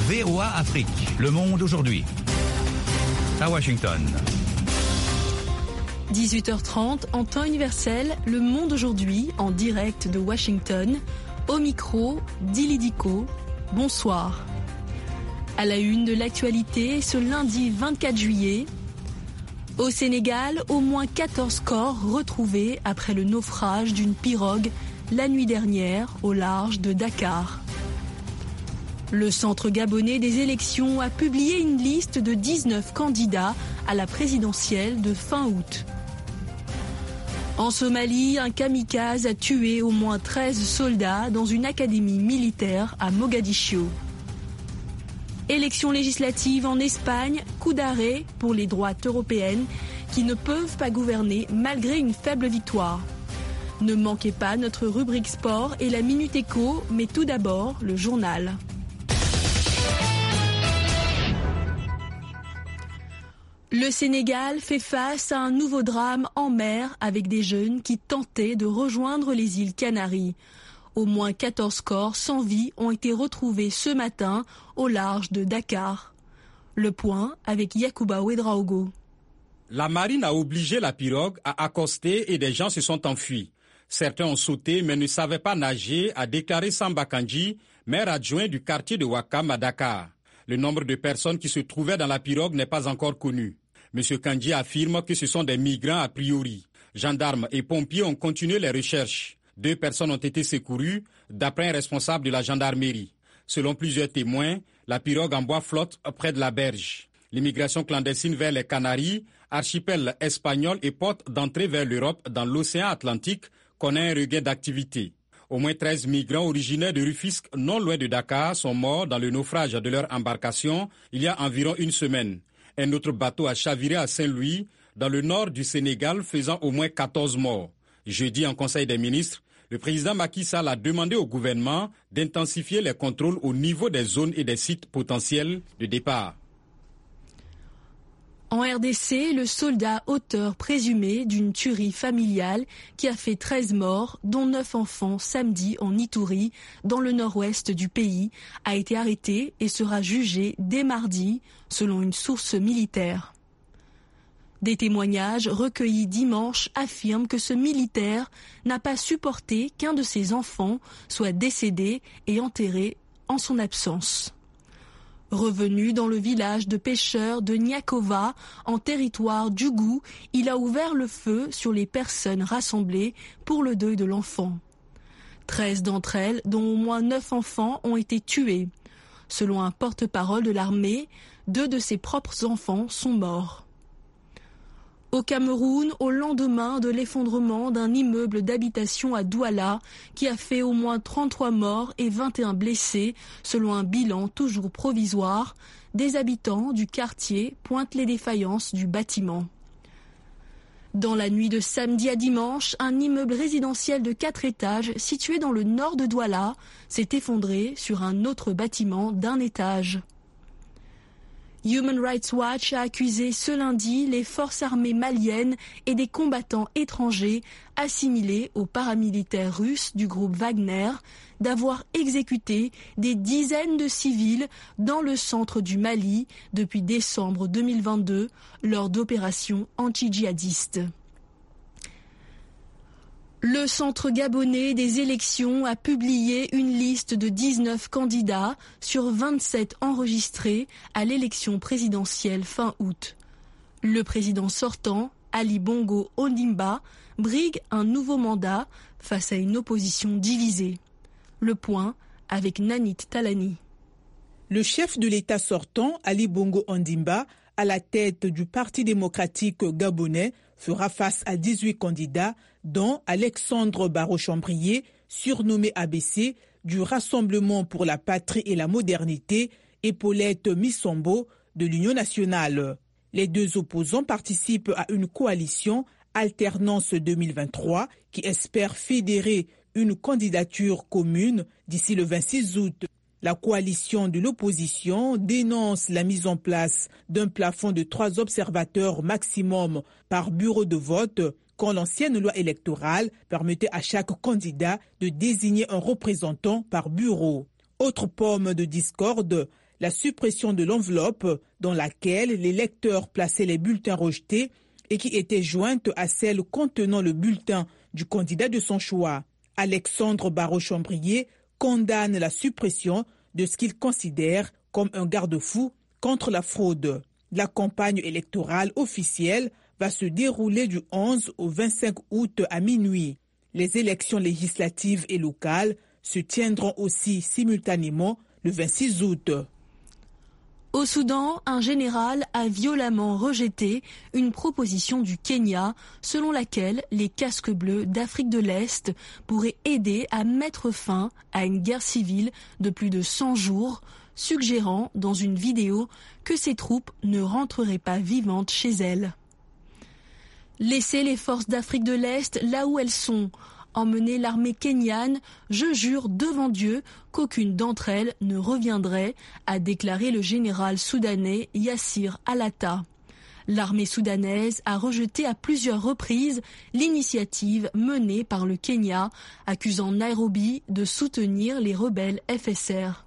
VOA Afrique. Le monde aujourd'hui. À Washington. 18h30 en temps universel, Le Monde aujourd'hui en direct de Washington. Au micro, Dili Diko. Bonsoir. À la une de l'actualité ce lundi 24 juillet. Au Sénégal, au moins 14 corps retrouvés après le naufrage d'une pirogue la nuit dernière au large de Dakar. Le Centre gabonais des élections a publié une liste de 19 candidats à la présidentielle de fin août. En Somalie, un kamikaze a tué au moins 13 soldats dans une académie militaire à Mogadiscio. Élections législatives en Espagne, coup d'arrêt pour les droites européennes qui ne peuvent pas gouverner malgré une faible victoire. Ne manquez pas notre rubrique sport et la Minute Éco, mais tout d'abord le journal. Le Sénégal fait face à un nouveau drame en mer avec des jeunes qui tentaient de rejoindre les îles Canaries. Au moins 14 corps sans vie ont été retrouvés ce matin au large de Dakar. Le point avec Yacouba Ouedraogo. La marine a obligé la pirogue à accoster et des gens se sont enfuis. Certains ont sauté mais ne savaient pas nager, a déclaré Samba Kandji, maire adjoint du quartier de Ouakam à Dakar. Le nombre de personnes qui se trouvaient dans la pirogue n'est pas encore connu. M. Kandji affirme que ce sont des migrants a priori. Gendarmes et pompiers ont continué les recherches. 2 personnes ont été secourues, d'après un responsable de la gendarmerie. Selon plusieurs témoins, la pirogue en bois flotte près de la berge. L'immigration clandestine vers les Canaries, archipel espagnol et porte d'entrée vers l'Europe dans l'océan Atlantique, connaît un regain d'activité. Au moins 13 migrants originaires de Rufisque, non loin de Dakar, sont morts dans le naufrage de leur embarcation il y a environ une semaine. Un autre bateau a chaviré à Saint-Louis, dans le nord du Sénégal, faisant au moins 14 morts. Jeudi, en Conseil des ministres, le président Macky Sall a demandé au gouvernement d'intensifier les contrôles au niveau des zones et des sites potentiels de départ. En RDC, le soldat auteur présumé d'une tuerie familiale qui a fait 13 morts, dont 9 enfants samedi en Ituri, dans le nord-ouest du pays, a été arrêté et sera jugé dès mardi, selon une source militaire. Des témoignages recueillis dimanche affirment que ce militaire n'a pas supporté qu'un de ses enfants soit décédé et enterré en son absence. Revenu dans le village de pêcheurs de Niakova, en territoire d'Ougou, il a ouvert le feu sur les personnes rassemblées pour le deuil de l'enfant. 13 d'entre elles, dont au moins 9 enfants, ont été tués. Selon un porte-parole de l'armée, 2 de ses propres enfants sont morts. Au Cameroun, au lendemain de l'effondrement d'un immeuble d'habitation à Douala, qui a fait au moins 33 morts et 21 blessés, selon un bilan toujours provisoire, des habitants du quartier pointent les défaillances du bâtiment. Dans la nuit de samedi à dimanche, un immeuble résidentiel de 4 étages situé dans le nord de Douala s'est effondré sur un autre bâtiment d'1 étage. Human Rights Watch a accusé ce lundi les forces armées maliennes et des combattants étrangers assimilés aux paramilitaires russes du groupe Wagner d'avoir exécuté des dizaines de civils dans le centre du Mali depuis décembre 2022 lors d'opérations anti-djihadistes. Le Centre gabonais des élections a publié une liste de 19 candidats sur 27 enregistrés à l'élection présidentielle fin août. Le président sortant, Ali Bongo Ondimba, brigue un nouveau mandat face à une opposition divisée. Le point avec Nanit Talani. Le chef de l'État sortant, Ali Bongo Ondimba, à la tête du Parti démocratique gabonais, fera face à 18 candidats, dont Alexandre Barreau-Chambrier, surnommé ABC, du Rassemblement pour la patrie et la modernité, et Paulette Missombo, de l'Union nationale. Les 2 opposants participent à une coalition Alternance 2023 qui espère fédérer une candidature commune d'ici le 26 août. La coalition de l'opposition dénonce la mise en place d'un plafond de 3 observateurs maximum par bureau de vote quand l'ancienne loi électorale permettait à chaque candidat de désigner un représentant par bureau. Autre pomme de discorde, la suppression de l'enveloppe dans laquelle les lecteurs plaçaient les bulletins rejetés et qui était jointe à celle contenant le bulletin du candidat de son choix. Alexandre Barraud-Chambrier condamne la suppression de ce qu'il considère comme un garde-fou contre la fraude. La campagne électorale officielle va se dérouler du 11 au 25 août à minuit. Les élections législatives et locales se tiendront aussi simultanément le 26 août. Au Soudan, un général a violemment rejeté une proposition du Kenya selon laquelle les casques bleus d'Afrique de l'Est pourraient aider à mettre fin à une guerre civile de plus de 100 jours, suggérant dans une vidéo que ces troupes ne rentreraient pas vivantes chez elles. Laisser les forces d'Afrique de l'Est là où elles sont, emmener l'armée kenyane, je jure devant Dieu qu'aucune d'entre elles ne reviendrait, a déclaré le général soudanais Yassir Alatta. L'armée soudanaise a rejeté à plusieurs reprises l'initiative menée par le Kenya, accusant Nairobi de soutenir les rebelles FSR.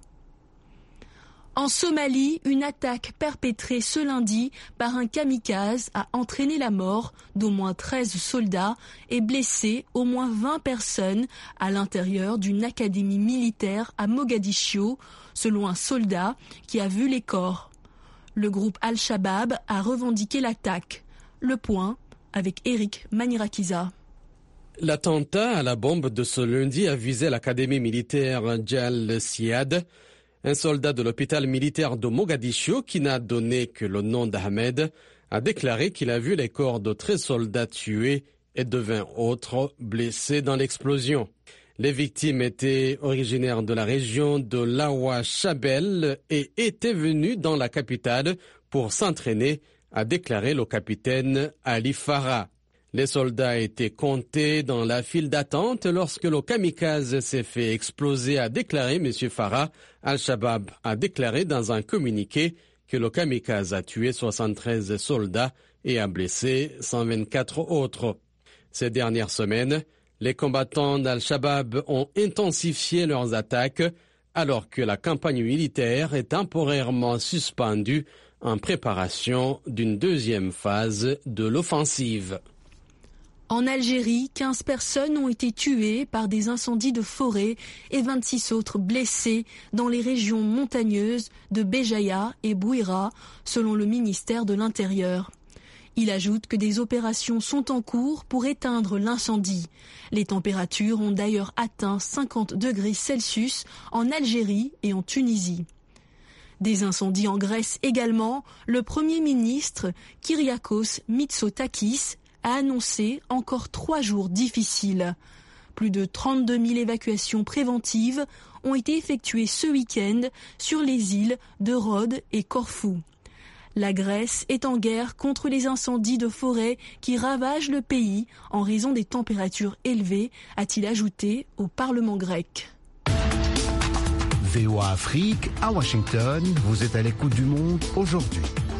En Somalie, une attaque perpétrée ce lundi par un kamikaze a entraîné la mort d'au moins 13 soldats et blessé au moins 20 personnes à l'intérieur d'une académie militaire à Mogadiscio, selon un soldat qui a vu les corps. Le groupe Al-Shabaab a revendiqué l'attaque. Le point avec Eric Manirakiza. L'attentat à la bombe de ce lundi a visé l'académie militaire Jal Siad. Un soldat de l'hôpital militaire de Mogadiscio, qui n'a donné que le nom d'Ahmed, a déclaré qu'il a vu les corps de 13 soldats tués et de 20 autres blessés dans l'explosion. Les victimes étaient originaires de la région de Lawa Chabel et étaient venues dans la capitale pour s'entraîner, a déclaré le capitaine Ali Farah. Les soldats étaient comptés dans la file d'attente lorsque le kamikaze s'est fait exploser, a déclaré M. Farah. Al-Shabaab a déclaré dans un communiqué que le kamikaze a tué 73 soldats et a blessé 124 autres. Ces dernières semaines, les combattants d'Al-Shabaab ont intensifié leurs attaques alors que la campagne militaire est temporairement suspendue en préparation d'une deuxième phase de l'offensive. En Algérie, 15 personnes ont été tuées par des incendies de forêt et 26 autres blessées dans les régions montagneuses de Béjaïa et Bouira, selon le ministère de l'Intérieur. Il ajoute que des opérations sont en cours pour éteindre l'incendie. Les températures ont d'ailleurs atteint 50 degrés Celsius en Algérie et en Tunisie. Des incendies en Grèce également, le Premier ministre Kyriakos Mitsotakis a annoncé encore 3 jours difficiles. Plus de 32 000 évacuations préventives ont été effectuées ce week-end sur les îles de Rhodes et Corfou. La Grèce est en guerre contre les incendies de forêt qui ravagent le pays en raison des températures élevées, a-t-il ajouté au Parlement grec. VOA Afrique, à Washington, vous êtes à l'écoute du monde aujourd'hui.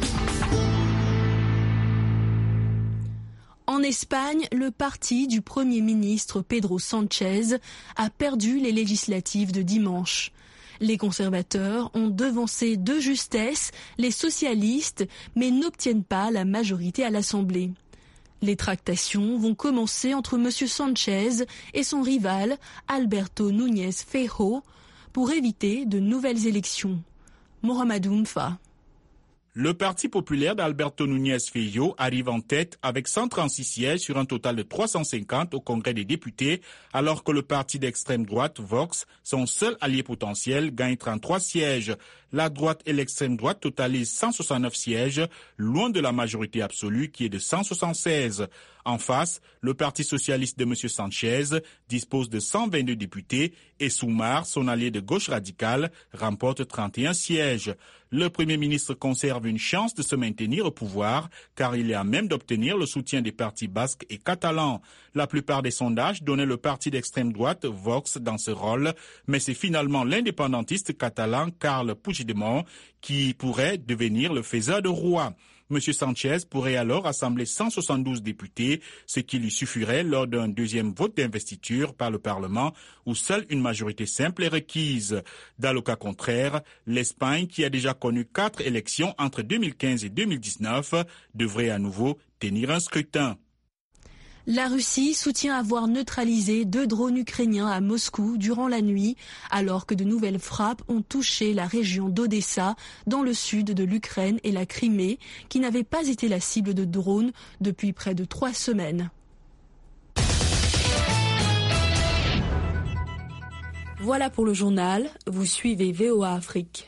En Espagne, le parti du Premier ministre Pedro Sánchez a perdu les législatives de dimanche. Les conservateurs ont devancé de justesse les socialistes, mais n'obtiennent pas la majorité à l'Assemblée. Les tractations vont commencer entre M. Sánchez et son rival Alberto Núñez Feijóo pour éviter de nouvelles élections. Mohamedou Mfa. Le Parti populaire d'Alberto Núñez Feijóo arrive en tête avec 136 sièges sur un total de 350 au Congrès des députés, alors que le parti d'extrême droite, Vox, son seul allié potentiel, gagne 33 sièges. La droite et l'extrême droite totalisent 169 sièges, loin de la majorité absolue qui est de 176. En face, le Parti socialiste de M. Sanchez dispose de 122 députés et Sumar, son allié de gauche radicale, remporte 31 sièges. Le Premier ministre conserve une chance de se maintenir au pouvoir car il est à même d'obtenir le soutien des partis basques et catalans. La plupart des sondages donnaient le parti d'extrême droite, Vox, dans ce rôle, mais c'est finalement l'indépendantiste catalan Carles Puigdemont qui pourrait devenir le faiseur de roi. M. Sanchez pourrait alors rassembler 172 députés, ce qui lui suffirait lors d'un deuxième vote d'investiture par le Parlement où seule une majorité simple est requise. Dans le cas contraire, l'Espagne, qui a déjà connu 4 élections entre 2015 et 2019, devrait à nouveau tenir un scrutin. La Russie soutient avoir neutralisé 2 drones ukrainiens à Moscou durant la nuit, alors que de nouvelles frappes ont touché la région d'Odessa, dans le sud de l'Ukraine et la Crimée, qui n'avaient pas été la cible de drones depuis près de 3 semaines. Voilà pour le journal. Vous suivez VOA Afrique.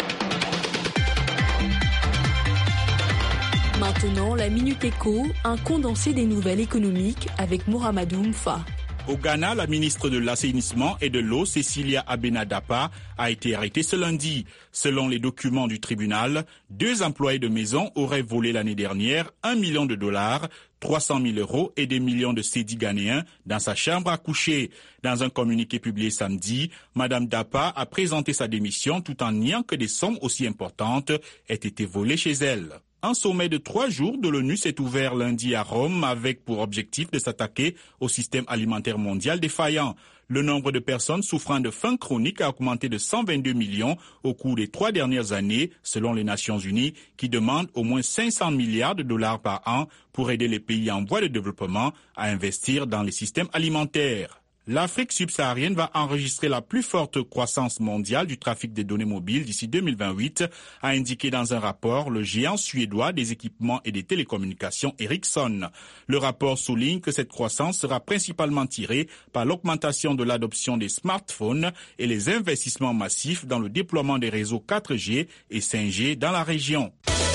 Maintenant, la Minute Éco, un condensé des nouvelles économiques avec Mohamedou Mfa. Au Ghana, la ministre de l'Assainissement et de l'Eau, Cecilia Abena-Dapa, a été arrêtée ce lundi. Selon les documents du tribunal, 2 employés de maison auraient volé l'année dernière $1 million, 300 000 euros et des millions de cédis ghanéens dans sa chambre à coucher. Dans un communiqué publié samedi, Mme Dapa a présenté sa démission tout en niant que des sommes aussi importantes aient été volées chez elle. Un sommet de 3 jours de l'ONU s'est ouvert lundi à Rome avec pour objectif de s'attaquer au système alimentaire mondial défaillant. Le nombre de personnes souffrant de faim chronique a augmenté de 122 millions au cours des 3 dernières années, selon les Nations Unies, qui demandent au moins 500 milliards de dollars par an pour aider les pays en voie de développement à investir dans les systèmes alimentaires. L'Afrique subsaharienne va enregistrer la plus forte croissance mondiale du trafic des données mobiles d'ici 2028, a indiqué dans un rapport le géant suédois des équipements et des télécommunications Ericsson. Le rapport souligne que cette croissance sera principalement tirée par l'augmentation de l'adoption des smartphones et les investissements massifs dans le déploiement des réseaux 4G et 5G dans la région.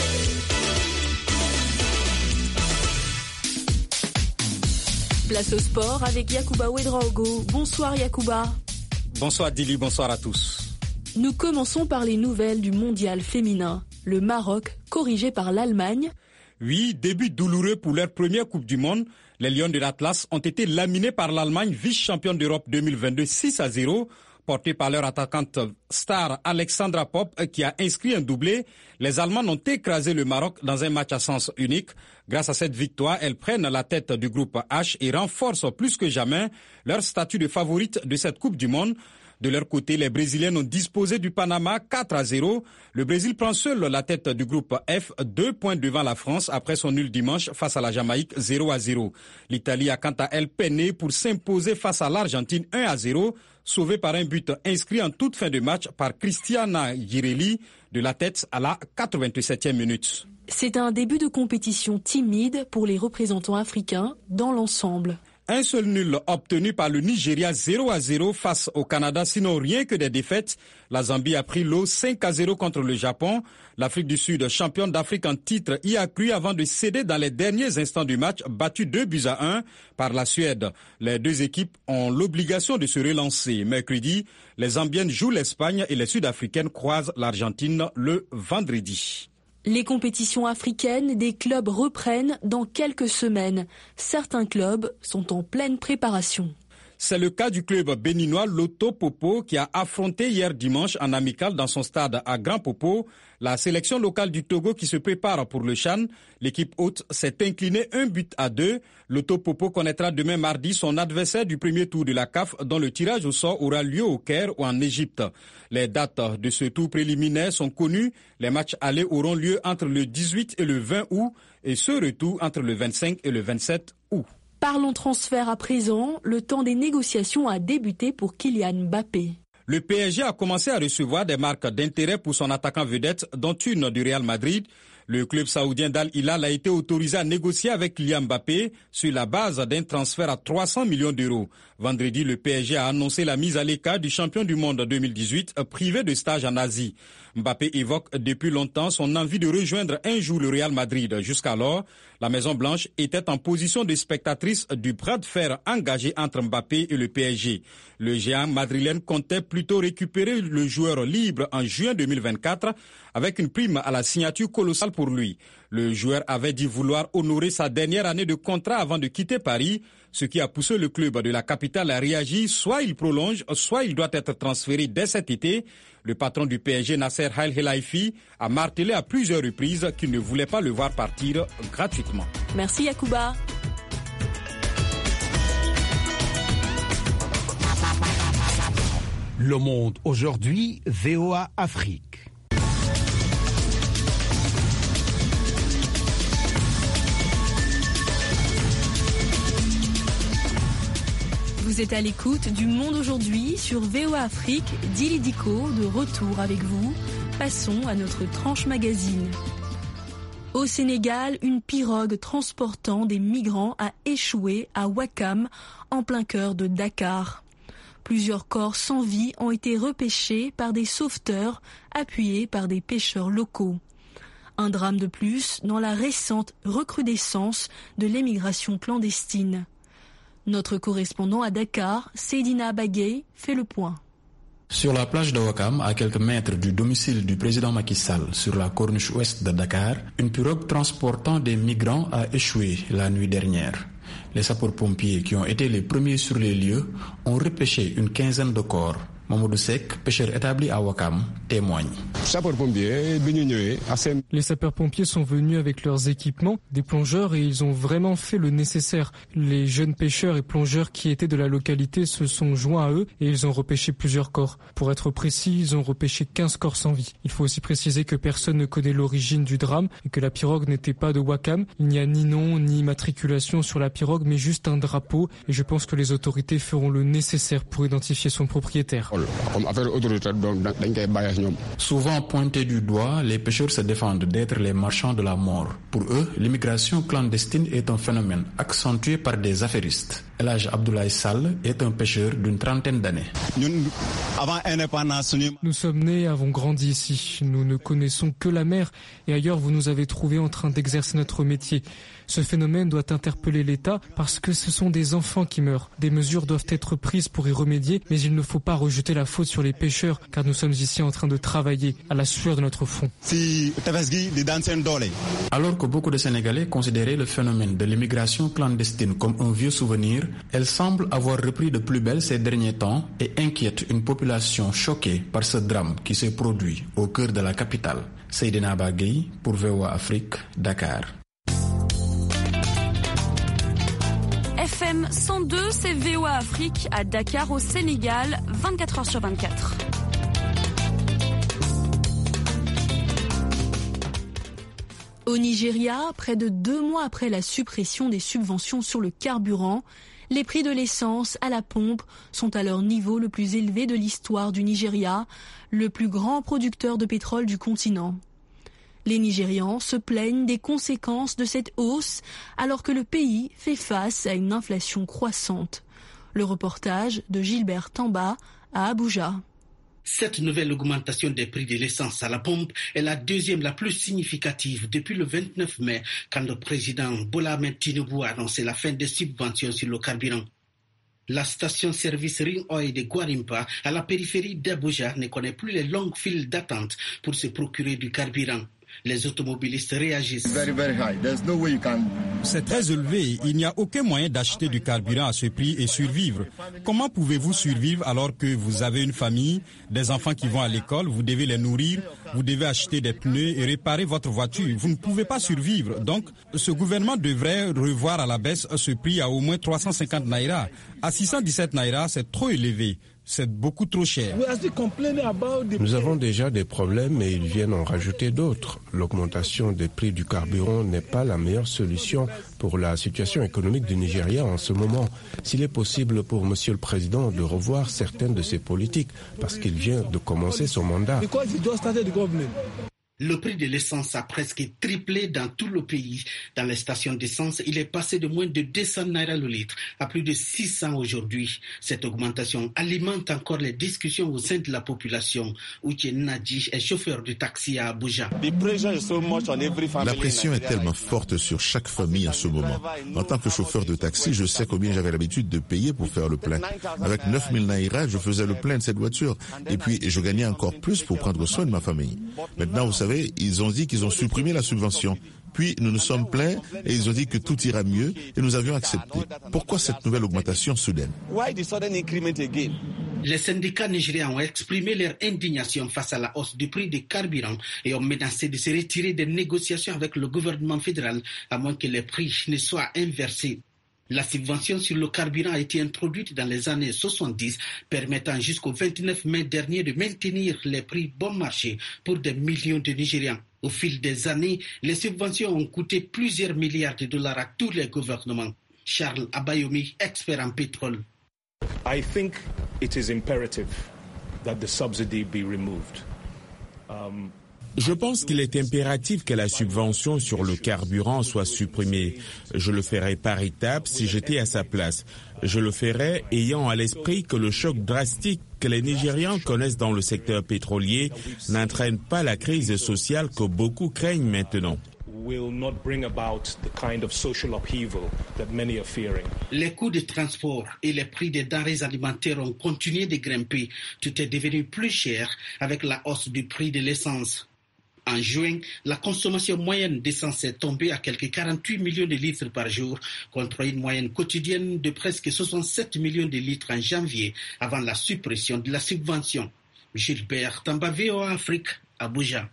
Place au sport avec Yacouba Ouedraogo. Bonsoir Yacouba. Bonsoir Dili, bonsoir à tous. Nous commençons par les nouvelles du mondial féminin. Le Maroc, corrigé par l'Allemagne. Oui, début douloureux pour leur première Coupe du Monde. Les Lions de l'Atlas ont été laminés par l'Allemagne, vice-championne d'Europe 2022, 6-0. Portés par leur attaquante star Alexandra Popp qui a inscrit un doublé. Les Allemands ont écrasé le Maroc dans un match à sens unique. Grâce à cette victoire, elles prennent la tête du groupe H et renforcent plus que jamais leur statut de favorite de cette Coupe du Monde. De leur côté, les Brésiliens ont disposé du Panama 4-0. Le Brésil prend seul la tête du groupe F, 2 points devant la France après son nul dimanche face à la Jamaïque 0-0. L'Italie a quant à elle peiné pour s'imposer face à l'Argentine 1-0, sauvée par un but inscrit en toute fin de match par Cristiana Girelli de la tête à la 87e minute. C'est un début de compétition timide pour les représentants africains dans l'ensemble. Un seul nul obtenu par le Nigeria 0-0 face au Canada, sinon rien que des défaites. La Zambie a pris l'eau 5-0 contre le Japon. L'Afrique du Sud, championne d'Afrique en titre, y a cru avant de céder dans les derniers instants du match, battu 2-1 par la Suède. Les 2 équipes ont l'obligation de se relancer. Mercredi, les Zambiennes jouent l'Espagne et les Sud-Africaines croisent l'Argentine le vendredi. Les compétitions africaines des clubs reprennent dans quelques semaines. Certains clubs sont en pleine préparation. C'est le cas du club béninois Loto Popo qui a affronté hier dimanche en amical dans son stade à Grand Popo la sélection locale du Togo qui se prépare pour le CHAN. L'équipe hôte s'est inclinée 1-2. Loto Popo connaîtra demain mardi son adversaire du premier tour de la CAF dont le tirage au sort aura lieu au Caire ou en Égypte. Les dates de ce tour préliminaire sont connues. Les matchs allés auront lieu entre le 18 et le 20 août et ce retour entre le 25 et le 27 août. Parlons transfert à présent. Le temps des négociations a débuté pour Kylian Mbappé. Le PSG a commencé à recevoir des marques d'intérêt pour son attaquant vedette, dont une du Real Madrid. Le club saoudien d'Al Hilal a été autorisé à négocier avec Kylian Mbappé sur la base d'un transfert à 300 millions d'euros. Vendredi, le PSG a annoncé la mise à l'écart du champion du monde 2018, privé de stage en Asie. Mbappé évoque depuis longtemps son envie de rejoindre un jour le Real Madrid. Jusqu'alors, la Maison-Blanche était en position de spectatrice du bras de fer engagé entre Mbappé et le PSG. Le géant madrilène comptait plutôt récupérer le joueur libre en juin 2024 avec une prime à la signature colossale pour lui. Le joueur avait dit vouloir honorer sa dernière année de contrat avant de quitter Paris, ce qui a poussé le club de la capitale à réagir. Soit il prolonge, soit il doit être transféré dès cet été. Le patron du PSG, Nasser Al-Khelaifi, a martelé à plusieurs reprises qu'il ne voulait pas le voir partir gratuitement. Merci Yacouba. Le Monde aujourd'hui, VOA Afrique. Vous êtes à l'écoute du Monde aujourd'hui sur VOA Afrique. Dili Diko de retour avec vous. Passons à notre tranche magazine. Au Sénégal, une pirogue transportant des migrants a échoué à Ouakam, en plein cœur de Dakar. Plusieurs corps sans vie ont été repêchés par des sauveteurs appuyés par des pêcheurs locaux. Un drame de plus dans la récente recrudescence de l'émigration clandestine. Notre correspondant à Dakar, Seydina Bagay, fait le point. Sur la plage de Ouakam, à quelques mètres du domicile du président Macky Sall, sur la corniche ouest de Dakar, une pirogue transportant des migrants a échoué la nuit dernière. Les sapeurs-pompiers qui ont été les premiers sur les lieux ont repêché une quinzaine de corps. Mamadou Sek, pêcheur établi à Ouakam, témoigne. Les sapeurs-pompiers sont venus avec leurs équipements, des plongeurs, et ils ont vraiment fait le nécessaire. Les jeunes pêcheurs et plongeurs qui étaient de la localité se sont joints à eux et ils ont repêché plusieurs corps. Pour être précis, ils ont repêché 15 corps sans vie. Il faut aussi préciser que personne ne connaît l'origine du drame et que la pirogue n'était pas de Ouakam. Il n'y a ni nom ni immatriculation sur la pirogue, mais juste un drapeau, et je pense que les autorités feront le nécessaire pour identifier son propriétaire. Souvent pointés du doigt, les pêcheurs se défendent d'être les marchands de la mort. Pour eux, l'immigration clandestine est un phénomène accentué par des affairistes. Elhaj Abdoulaye Sall est un pêcheur d'une trentaine d'années. Nous sommes nés et avons grandi ici. Nous ne connaissons que la mer et ailleurs vous nous avez trouvés en train d'exercer notre métier. Ce phénomène doit interpeller l'État parce que ce sont des enfants qui meurent. Des mesures doivent être prises pour y remédier, mais il ne faut pas rejeter la faute sur les pêcheurs car nous sommes ici en train de travailler à la sueur de notre front. Alors que beaucoup de Sénégalais considéraient le phénomène de l'immigration clandestine comme un vieux souvenir, elle semble avoir repris de plus belle ces derniers temps et inquiète une population choquée par ce drame qui s'est produit au cœur de la capitale. Seydina Bagay pour VOA Afrique, Dakar. FM 102, c'est VOA Afrique à Dakar au Sénégal, 24h sur 24. Au Nigeria, près de 2 mois après la suppression des subventions sur le carburant, les prix de l'essence à la pompe sont à leur niveau le plus élevé de l'histoire du Nigeria, le plus grand producteur de pétrole du continent. Les Nigérians se plaignent des conséquences de cette hausse alors que le pays fait face à une inflation croissante. Le reportage de Gilbert Tamba à Abuja. Cette nouvelle augmentation des prix de l'essence à la pompe est la deuxième la plus significative depuis le 29 mai, quand le président Bola Ahmed Tinubu a annoncé la fin des subventions sur le carburant. La station-service Ring Oil de Gwarimpa, à la périphérie d'Abuja, ne connaît plus les longues files d'attente pour se procurer du carburant. Les automobilistes réagissent. C'est très élevé. Il n'y a aucun moyen d'acheter du carburant à ce prix et survivre. Comment pouvez-vous survivre alors que vous avez une famille, des enfants qui vont à l'école, vous devez les nourrir, vous devez acheter des pneus et réparer votre voiture. Vous ne pouvez pas survivre. Donc, ce gouvernement devrait revoir à la baisse ce prix à au moins 350 naira. À 617 naira, c'est trop élevé. C'est beaucoup trop cher. Nous avons déjà des problèmes et ils viennent en rajouter d'autres. L'augmentation des prix du carburant n'est pas la meilleure solution pour la situation économique du Nigeria en ce moment. S'il est possible pour Monsieur le Président de revoir certaines de ses politiques, parce qu'il vient de commencer son mandat. Le prix de l'essence a presque triplé dans tout le pays. Dans les stations d'essence, il est passé de moins de 200 naira le litre à plus de 600 aujourd'hui. Cette augmentation alimente encore les discussions au sein de la population. Oudjen Nadji est chauffeur de taxi à Abuja. La pression est tellement forte sur chaque famille en ce moment. En tant que chauffeur de taxi, je sais combien j'avais l'habitude de payer pour faire le plein. Avec 9000 naira, je faisais le plein de cette voiture. Et puis, je gagnais encore plus pour prendre soin de ma famille. Maintenant, vous savez, savez, ils ont dit qu'ils ont supprimé la subvention. Puis nous nous sommes plaints et ils ont dit que tout ira mieux et nous avions accepté. Pourquoi cette nouvelle augmentation soudaine? Les syndicats nigérians ont exprimé leur indignation face à la hausse du prix des carburants et ont menacé de se retirer des négociations avec le gouvernement fédéral à moins que les prix ne soient inversés. La subvention sur le carburant a été introduite dans les années 70, permettant jusqu'au 29 mai dernier de maintenir les prix bon marché pour des millions de Nigérians. Au fil des années, les subventions ont coûté plusieurs milliards de dollars à tous les gouvernements. Charles Abayomi, expert en pétrole. I think it is imperative that the subsidy be removed. Je pense qu'il est impératif que la subvention sur le carburant soit supprimée. Je le ferais par étapes si j'étais à sa place. Je le ferais ayant à l'esprit que le choc drastique que les Nigérians connaissent dans le secteur pétrolier n'entraîne pas la crise sociale que beaucoup craignent maintenant. Les coûts de transport et les prix des denrées alimentaires ont continué de grimper. Tout est devenu plus cher avec la hausse du prix de l'essence. En juin, la consommation moyenne d'essence est tombée à quelques 48 millions de litres par jour, contre une moyenne quotidienne de presque 67 millions de litres en janvier, avant la suppression de la subvention. Gilbert Tamba, VOA Afrique, Abuja.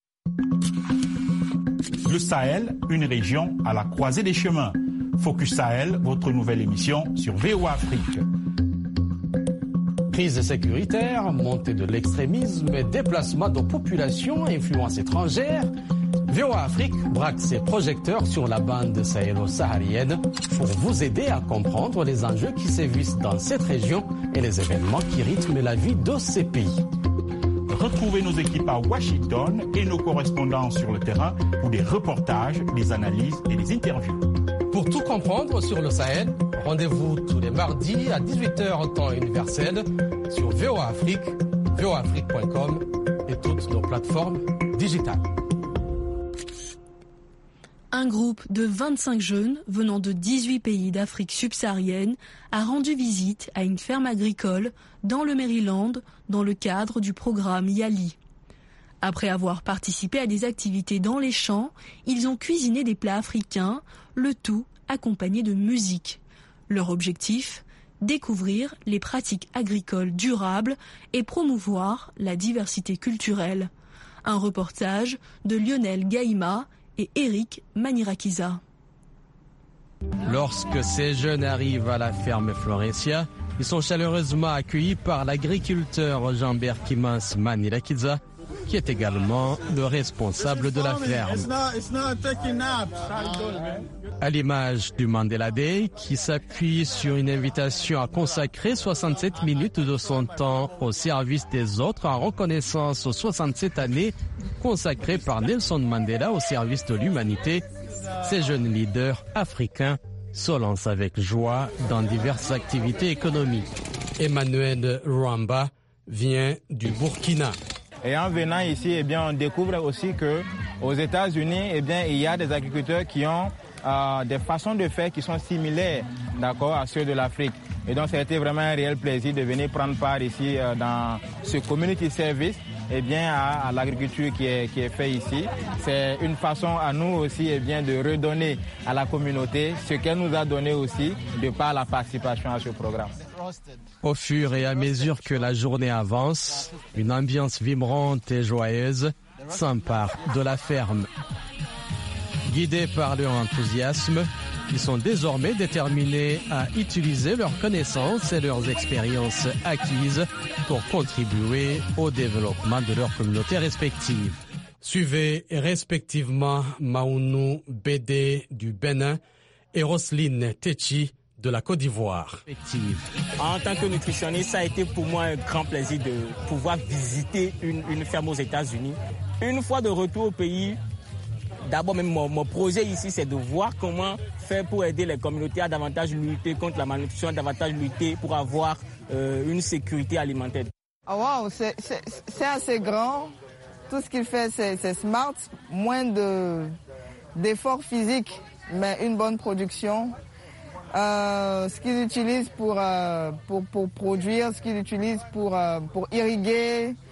Le Sahel, une région à la croisée des chemins. Focus Sahel, votre nouvelle émission sur VOA Afrique. Crise sécuritaire, montée de l'extrémisme et déplacement de populations à influence étrangère, VOA Afrique braque ses projecteurs sur la bande sahélo-saharienne pour vous aider à comprendre les enjeux qui sévissent dans cette région et les événements qui rythment la vie de ces pays. Retrouvez nos équipes à Washington et nos correspondants sur le terrain pour des reportages, des analyses et des interviews. Pour tout comprendre sur le Sahel, rendez-vous tous les mardis à 18h temps universel sur VOA Afrique, voaafrique.com et toutes nos plateformes digitales. Un groupe de 25 jeunes venant de 18 pays d'Afrique subsaharienne a rendu visite à une ferme agricole dans le Maryland dans le cadre du programme YALI. Après avoir participé à des activités dans les champs, ils ont cuisiné des plats africains, le tout accompagné de musique. Leur objectif ? Découvrir les pratiques agricoles durables et promouvoir la diversité culturelle. Un reportage de Lionel Gaïma et Eric Manirakiza. Lorsque ces jeunes arrivent à la ferme Florencia, ils sont chaleureusement accueillis par l'agriculteur Jean-Berkimans Manirakiza, qui est également le responsable de la ferme. À l'image du Mandela Day, qui s'appuie sur une invitation à consacrer 67 minutes de son temps au service des autres en reconnaissance aux 67 années consacrées par Nelson Mandela au service de l'humanité, ces jeunes leaders africains se lancent avec joie dans diverses activités économiques. Emmanuel Rwamba vient du Burkina. Et en venant ici, eh bien, on découvre aussi que aux États-Unis, eh bien, il y a des agriculteurs qui ont des façons de faire qui sont similaires, d'accord, à ceux de l'Afrique. Et donc, ça a été vraiment un réel plaisir de venir prendre part ici dans ce community service, eh bien, à l'agriculture qui est fait ici. C'est une façon à nous aussi, eh bien, de redonner à la communauté ce qu'elle nous a donné aussi de par la participation à ce programme. Au fur et à mesure que la journée avance, une ambiance vibrante et joyeuse s'empare de la ferme. Guidés par leur enthousiasme, ils sont désormais déterminés à utiliser leurs connaissances et leurs expériences acquises pour contribuer au développement de leurs communautés respectives. Suivez respectivement Maounou Bédé du Bénin et Roselyne Techi de la Côte d'Ivoire. En tant que nutritionniste, ça a été pour moi un grand plaisir de pouvoir visiter une ferme aux États-Unis. Une fois de retour au pays, d'abord même mon projet ici, c'est de voir comment faire pour aider les communautés à davantage lutter contre la malnutrition, à davantage lutter pour avoir une sécurité alimentaire. Oh wow, c'est assez grand. Tout ce qu'il fait, c'est smart, moins d'efforts physiques, mais une bonne production. Ce qu'ils utilisent pour produire, ce qu'ils utilisent pour irriguer,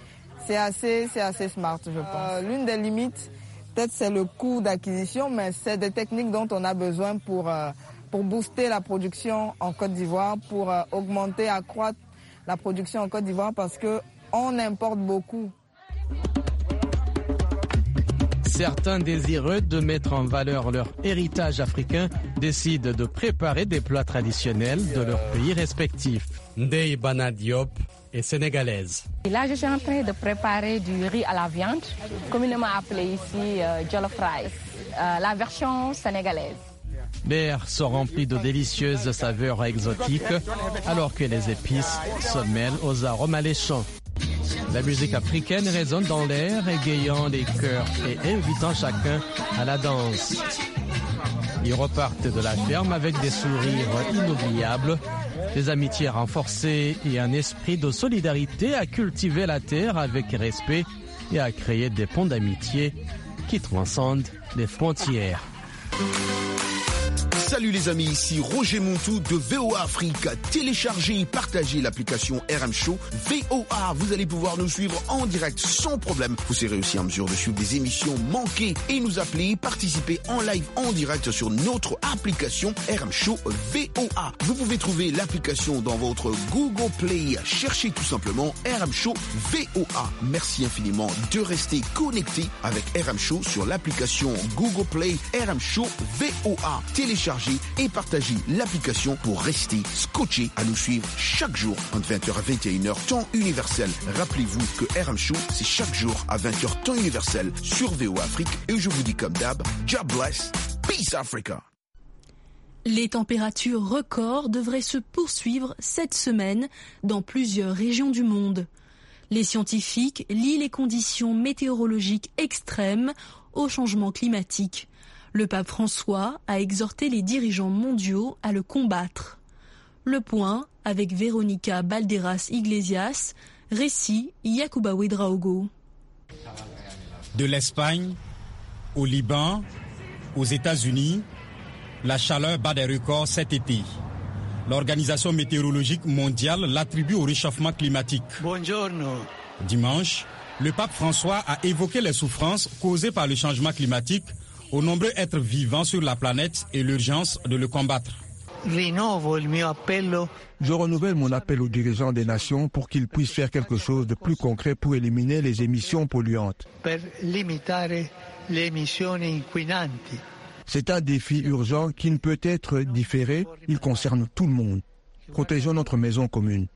c'est assez smart, je pense. L'une des limites, peut-être c'est le coût d'acquisition, mais c'est des techniques dont on a besoin pour booster la production en Côte d'Ivoire, pour augmenter, accroître la production en Côte d'Ivoire parce qu'on importe beaucoup. Certains désireux de mettre en valeur leur héritage africain décident de préparer des plats traditionnels de leur pays respectif. Ndeye Bana Diop est sénégalaise. Et là, je suis en train de préparer du riz à la viande, communément appelé ici jollof rice, la version sénégalaise. L'air sont remplis de délicieuses saveurs exotiques, alors que les épices se mêlent aux arômes alléchants. La musique africaine résonne dans l'air, égayant les cœurs et invitant chacun à la danse. Ils repartent de la ferme avec des sourires inoubliables, des amitiés renforcées et un esprit de solidarité à cultiver la terre avec respect et à créer des ponts d'amitié qui transcendent les frontières. Salut les amis, ici Roger Montou de VOA Afrique. Téléchargez et partagez l'application RM Show VOA. Vous allez pouvoir nous suivre en direct sans problème. Vous serez aussi en mesure de suivre des émissions manquées et nous appeler, participer en live en direct sur notre application RM Show VOA. Vous pouvez trouver l'application dans votre Google Play. Cherchez tout simplement RM Show VOA. Merci infiniment de rester connecté avec RM Show sur l'application Google Play RM Show VOA. Téléchargez et partagez l'application pour rester scotché à nous suivre chaque jour entre 20h à 21h temps universel. Rappelez-vous que RM Show, c'est chaque jour à 20h temps universel sur VOA Afrique. Et je vous dis comme d'hab, God bless, peace Africa. Les températures records devraient se poursuivre cette semaine dans plusieurs régions du monde. Les scientifiques lient les conditions météorologiques extrêmes au changement climatique. Le pape François a exhorté les dirigeants mondiaux à le combattre. Le point avec Véronica Balderas Iglesias, récit Yacouba Ouedraogo. De l'Espagne au Liban, aux États-Unis, la chaleur bat des records cet été. L'Organisation météorologique mondiale l'attribue au réchauffement climatique. Buongiorno. Dimanche, le pape François a évoqué les souffrances causées par le changement climatique aux nombreux êtres vivants sur la planète et l'urgence de le combattre. Je renouvelle mon appel aux dirigeants des nations pour qu'ils puissent faire quelque chose de plus concret pour éliminer les émissions polluantes. C'est un défi urgent qui ne peut être différé, il concerne tout le monde. Protégeons notre maison commune.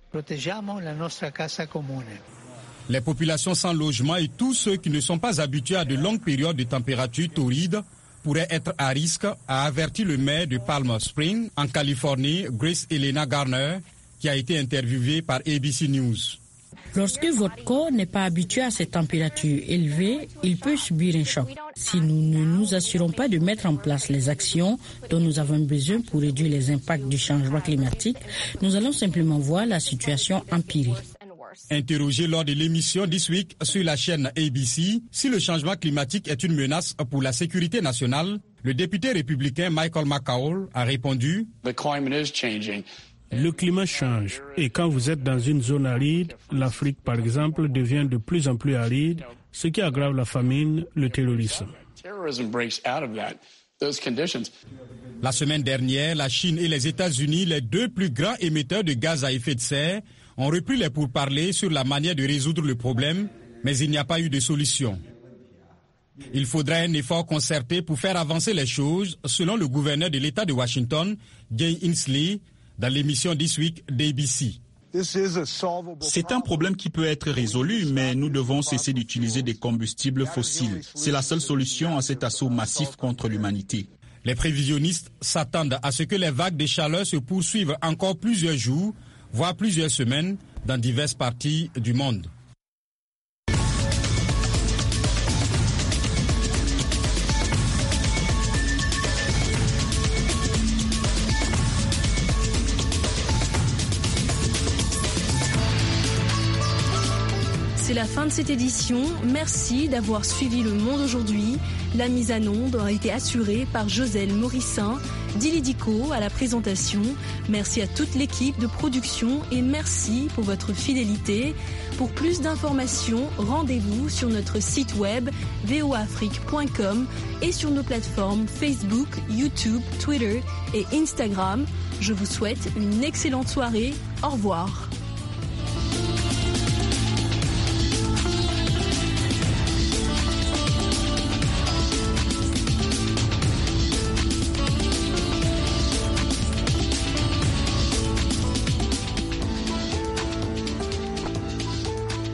Les populations sans logement et tous ceux qui ne sont pas habitués à de longues périodes de température torride pourraient être à risque, a averti le maire de Palm Springs, en Californie, Grace Elena Garner, qui a été interviewée par ABC News. Lorsque votre corps n'est pas habitué à ces températures élevées, il peut subir un choc. Si nous ne nous assurons pas de mettre en place les actions dont nous avons besoin pour réduire les impacts du changement climatique, nous allons simplement voir la situation empirer. Interrogé lors de l'émission This Week sur la chaîne ABC, si le changement climatique est une menace pour la sécurité nationale, le député républicain Michael McCaul a répondu « Le climat change et quand vous êtes dans une zone aride, l'Afrique par exemple devient de plus en plus aride, ce qui aggrave la famine, le terrorisme. » La semaine dernière, la Chine et les États-Unis, les deux plus grands émetteurs de gaz à effet de serre, ont repris les pourparlers sur la manière de résoudre le problème, mais il n'y a pas eu de solution. Il faudra un effort concerté pour faire avancer les choses, selon le gouverneur de l'État de Washington, Jay Inslee, dans l'émission This Week d'ABC. C'est un problème qui peut être résolu, mais nous devons cesser d'utiliser des combustibles fossiles. C'est la seule solution à cet assaut massif contre l'humanité. Les prévisionnistes s'attendent à ce que les vagues de chaleur se poursuivent encore plusieurs jours, voire plusieurs semaines, dans diverses parties du monde. C'est la fin de cette édition. Merci d'avoir suivi Le Monde aujourd'hui. La mise en onde a été assurée par Joselle Morissin, Dili Dico à la présentation. Merci à toute l'équipe de production et merci pour votre fidélité. Pour plus d'informations, rendez-vous sur notre site web voaafrique.com et sur nos plateformes Facebook, YouTube, Twitter et Instagram. Je vous souhaite une excellente soirée. Au revoir.